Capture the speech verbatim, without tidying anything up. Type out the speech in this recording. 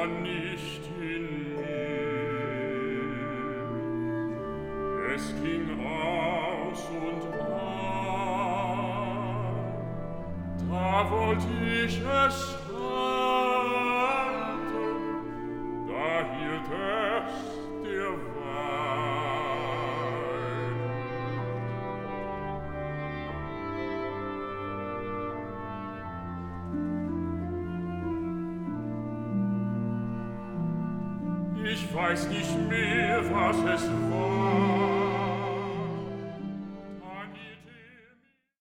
war nicht in mir. Es ging aus und an, da wollt ich es halten, da hielt es der Wein. Ich weiß nicht mehr, was es war.